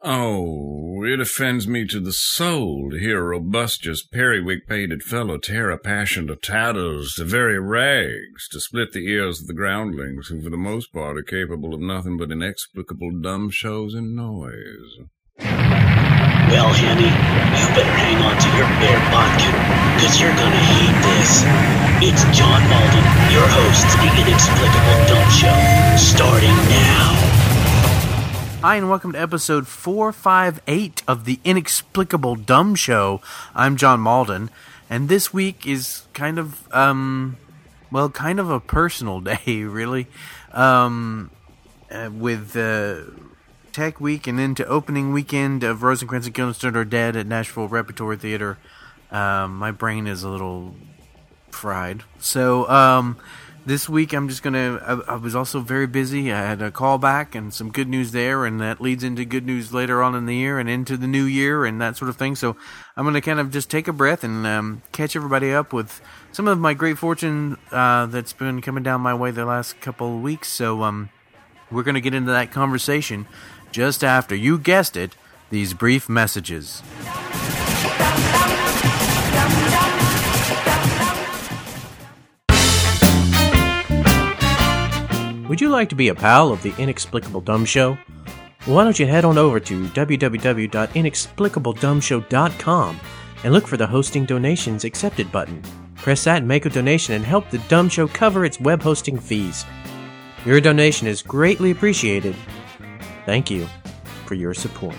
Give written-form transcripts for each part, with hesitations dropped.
Oh, it offends me to the soul to hear a robustious, periwig-pated fellow tear a passion to tatters, to very rags, to split the ears of the groundlings, who for the most part are capable of nothing but inexplicable dumb shows and noise. Well, Henny, you better hang on to your bear bunk, cause you're gonna hate this. It's John Malden, your host of the Inexplicable Dumb Show, starting now. Hi, and welcome to episode 458 of the Inexplicable Dumb Show. I'm John Malden, and this week is kind of a personal day, really, with Tech Week and into opening weekend of Rosencrantz and Guildenstern Are Dead at Nashville Repertory Theater. My brain is a little fried, so this week I'm just gonna. I was also very busy. I had a call back and some good news there, and that leads into good news later on in the year and into the new year and that sort of thing. So I'm gonna kind of just take a breath and catch everybody up with some of my great fortune that's been coming down my way the last couple of weeks. So we're gonna get into that conversation just after, you guessed it, these brief messages. Would you like to be a pal of the Inexplicable Dumb Show? Well, why don't you head on over to www.inexplicabledumbshow.com and look for the Hosting Donations Accepted button. Press that and make a donation and help the Dumb Show cover its web hosting fees. Your donation is greatly appreciated. Thank you for your support.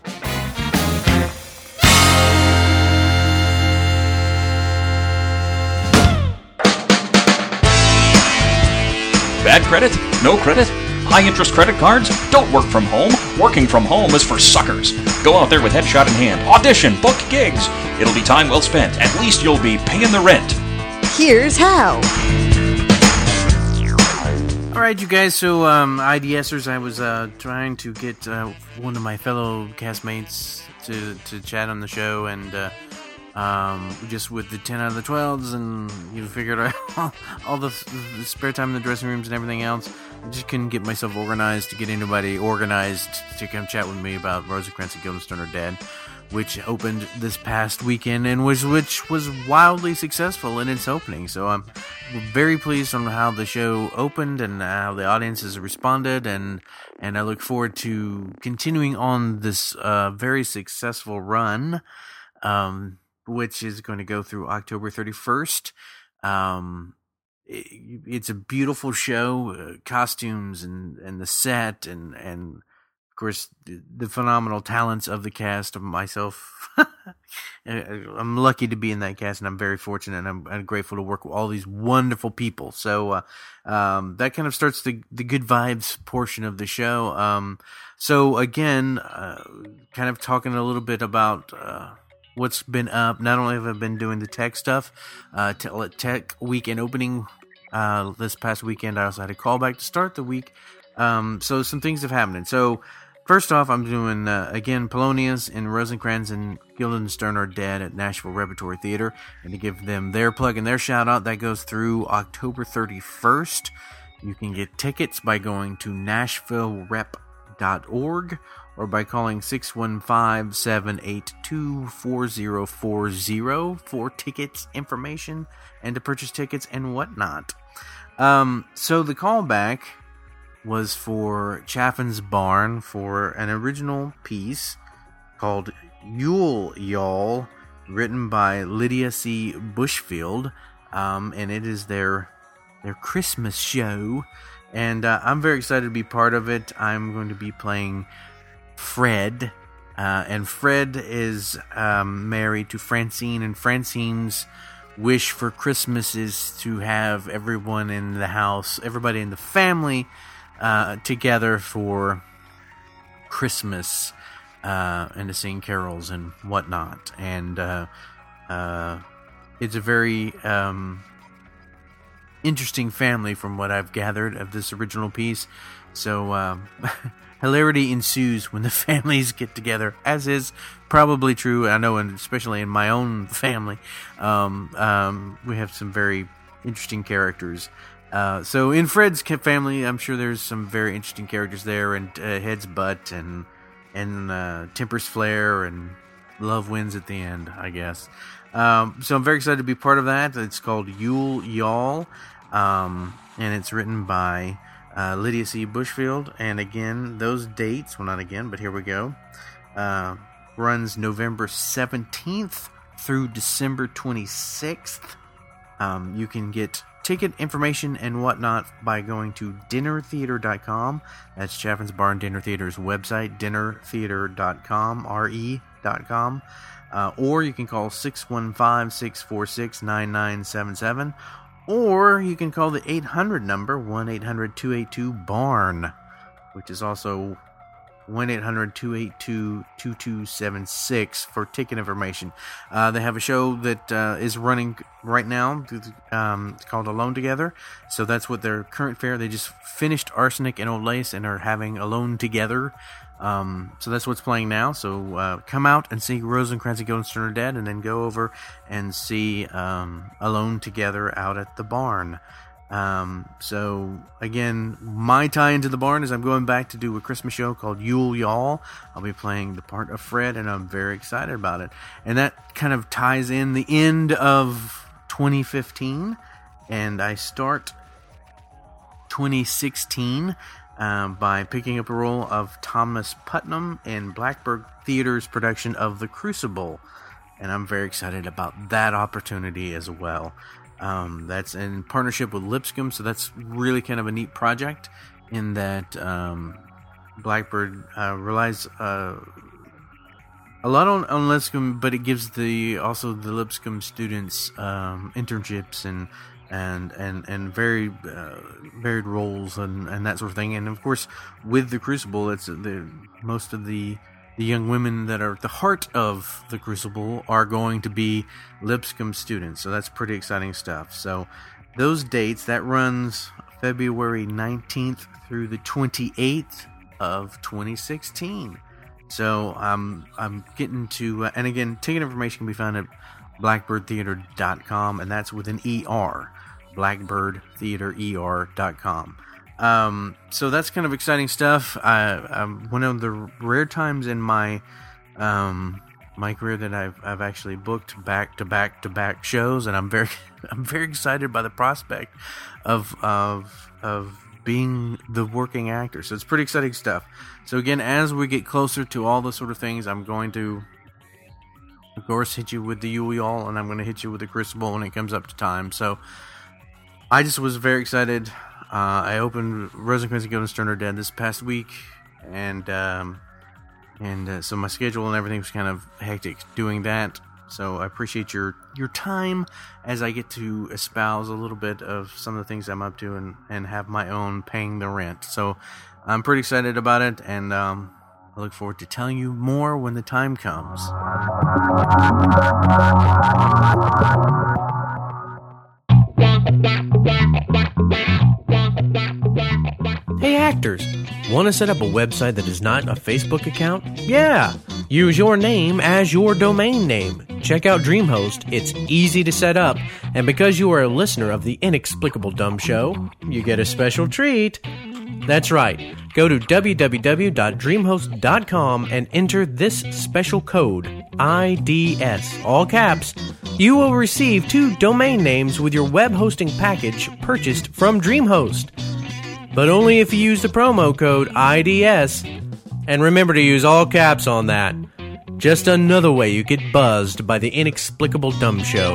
Bad credit? No credit? High-interest credit cards? Don't work from home. Working from home is for suckers. Go out there with headshot in hand. Audition. Book gigs. It'll be time well spent. At least you'll be paying the rent. Here's how. Alright, you guys, so IDSers, I was trying to get one of my fellow castmates to chat on the show, and just with the 10 out of the 12s, and you figured out all the spare time in the dressing rooms and everything else. I just couldn't get myself organized to get anybody organized to come chat with me about Rosencrantz and Guildenstern Are Dead, which opened this past weekend and which was wildly successful in its opening. So I'm very pleased on how the show opened and how the audience has responded, and I look forward to continuing on this very successful run, which is going to go through October 31st. It's a beautiful show, costumes and the set, and of course the phenomenal talents of the cast, of myself. I'm lucky to be in that cast, and I'm very fortunate, and I'm grateful to work with all these wonderful people. So that kind of starts the good vibes portion of the show. So again, kind of talking a little bit about what's been up. Not only have I been doing the tech stuff, Tech Weekend opening this past weekend, I also had a callback to start the week. So some things have happened. So first off, I'm doing, again, Polonius and Rosencrantz and Guildenstern Are Dead at Nashville Repertory Theater. And to give them their plug and their shout out, that goes through October 31st. You can get tickets by going to nashvillerep.org or by calling 615-782-4040 for tickets, information, and to purchase tickets and whatnot. So the callback was for Chaffin's Barn for an original piece called Yule Y'all, written by Lydia C. Bushfield, and it is their Christmas show, and I'm very excited to be part of it. I'm going to be playing Fred, and Fred is married to Francine, and Francine's wish for Christmas is to have everyone in the house, everybody in the family, together for Christmas, and to sing carols and whatnot. And it's a very interesting family from what I've gathered of this original piece. So hilarity ensues when the families get together, as is probably true, I know, and especially in my own family. We have some very interesting characters. So in Fred's family, I'm sure there's some very interesting characters there, and Head's Butt, and tempers flare and love wins at the end, I guess. So I'm very excited to be part of that. It's called Yule Y'all, and it's written by Lydia C. Bushfield. And again, those dates, well, not again, but here we go, runs November 17th through December 26th. You can get ticket information and whatnot by going to dinnertheater.com. That's Chaffin's Bar and Dinner Theater's website, dinnertheater.com, re.com. Or you can call 615-646-9977. Or you can call the 800 number, 1-800-282-BARN, which is also 1-800-282-2276 for ticket information. They have a show that is running right now. It's called Alone Together. So that's what their current fare. They just finished Arsenic and Old Lace and are having Alone Together. So that's what's playing now. So come out and see Rosencrantz and Guildenstern Are Dead, and then go over and see Alone Together out at the Barn. So again, my tie into the Barn is I'm going back to do a Christmas show called Yule Y'all. I'll be playing the part of Fred, and I'm very excited about it. And that kind of ties in the end of 2015, and I start 2016 by picking up a role of Thomas Putnam in Blackbird Theater's production of The Crucible, and I'm very excited about that opportunity as well. That's in partnership with Lipscomb, so that's really kind of a neat project in that Blackbird relies a lot on Lipscomb, but it gives also the Lipscomb students internships and very varied roles and that sort of thing. And of course, with The Crucible, it's most of the young women that are at the heart of The Crucible are going to be Lipscomb students. So that's pretty exciting stuff. So those dates, that runs February 19th through the 28th of 2016. So I'm getting to, and again, ticket information can be found at blackbirdtheater.com, and that's with an ER, blackbirdtheater.com. So that's kind of exciting stuff. One of the rare times in my career that I've actually booked back-to-back shows, and I'm very excited by the prospect of being the working actor. So it's pretty exciting stuff. So again, as we get closer to all the sort of things, I'm going to, of course, hit you with the Yule Y'all, and I'm going to hit you with the Crucible when it comes up to time. So I just was very excited. I opened Rosencrantz and Guildenstern Are Dead this past week, and so my schedule and everything was kind of hectic doing that. So I appreciate your time as I get to espouse a little bit of some of the things I'm up to and have my own paying the rent. So I'm pretty excited about it, and I look forward to telling you more when the time comes. Hey actors, want to set up a website that is not a Facebook account? Yeah! Use your name as your domain name. Check out DreamHost. It's easy to set up, and because you are a listener of the Inexplicable Dumb Show, you get a special treat. That's right. Go to www.dreamhost.com and enter this special code, IDS, all caps. You will receive 2 domain names with your web hosting package purchased from DreamHost. But only if you use the promo code IDS. And remember to use all caps on that. Just another way you get buzzed by the Inexplicable Dumb Show.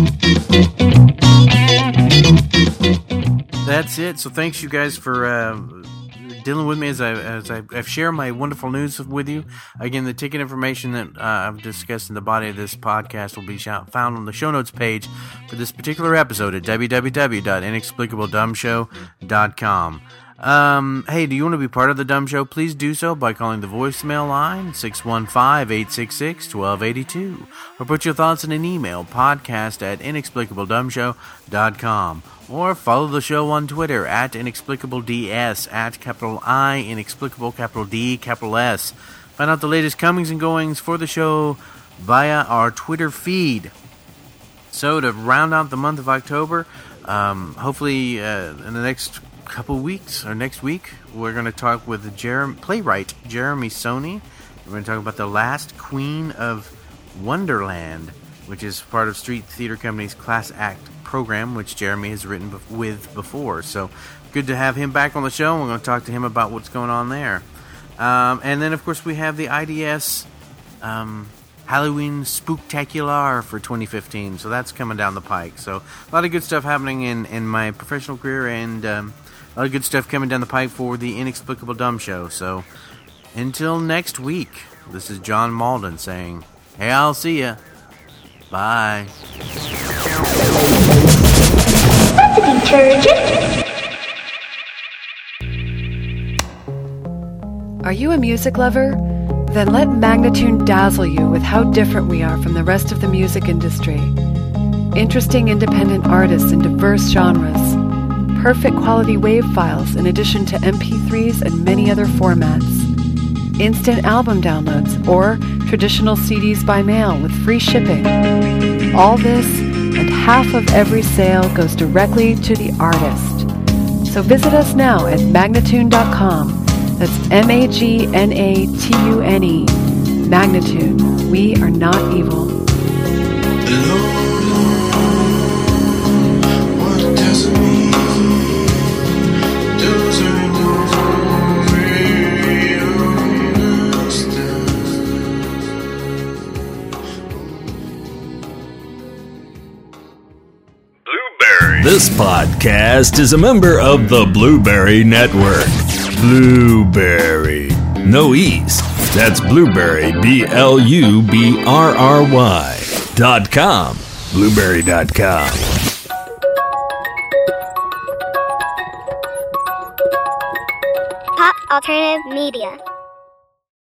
That's it. So thanks you guys for dealing with me as I've shared my wonderful news with you. Again, the ticket information that I've discussed in the body of this podcast will be found on the show notes page for this particular episode at www.inexplicabledumbshow.com. Hey, do you want to be part of the Dumb Show? Please do so by calling the voicemail line 615-866-1282, or put your thoughts in an email, podcast@inexplicabledumbshow.com, or follow the show on Twitter at inexplicableds, at capital I, inexplicable, capital D, capital S. Find out the latest comings and goings for the show via our Twitter feed. So to round out the month of October, hopefully in the next couple weeks or next week, we're going to talk with playwright Jeremy Soni, We're going to talk about The Last Queen of Wonderland, which is part of Street Theater Company's Class Act program, which Jeremy has written with before. So good to have him back on the show. We're going to talk to him about what's going on there. And then, of course, we have the IDS Halloween Spooktacular for 2015. So that's coming down the pike. So a lot of good stuff happening in my professional career, and a lot of good stuff coming down the pike for the Inexplicable Dumb Show. So until next week, this is John Malden saying, hey, I'll see ya. Bye. Are you a music lover? Then let Magnatune dazzle you with how different we are from the rest of the music industry. Interesting independent artists in diverse genres. Perfect quality WAV files in addition to MP3s and many other formats. Instant album downloads or traditional CDs by mail with free shipping. All this and half of every sale goes directly to the artist. So visit us now at Magnatune.com. That's Magnatune. Magnatune. We are not evil. This podcast is a member of the Blueberry Network. Blueberry. No E's. That's Blueberry, BLUBRRY.com. Blueberry.com. Pop Alternative Media.